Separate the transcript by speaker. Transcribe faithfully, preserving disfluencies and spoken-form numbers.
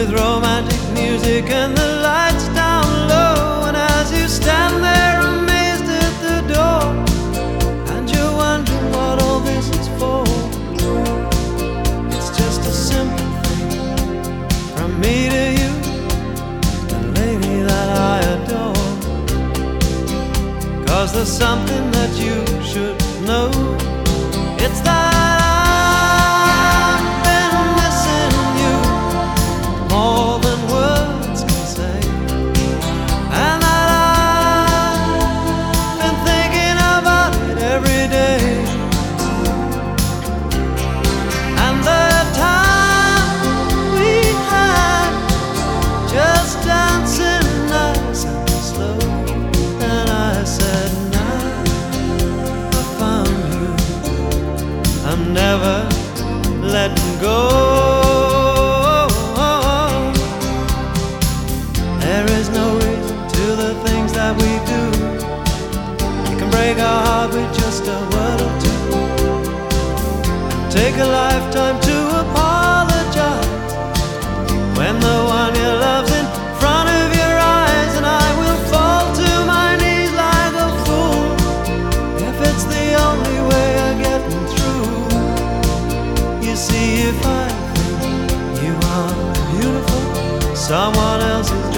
Speaker 1: with romantic music and the lights down low. And as you stand there amazed at the door, and you're wondering what all this is for, it's just a simple thing from me to you, the lady that I adore. 'Cause there's something that you should know. It's that I'm never letting go. There is no reason to the things that we do. It can break our heart with just a word or two, and take a lifetime to apologize when the one you love's in front of your eyes. And I will fall to my knees like a fool if it's the only way of getting through. You see, if I think you are beautiful, someone else is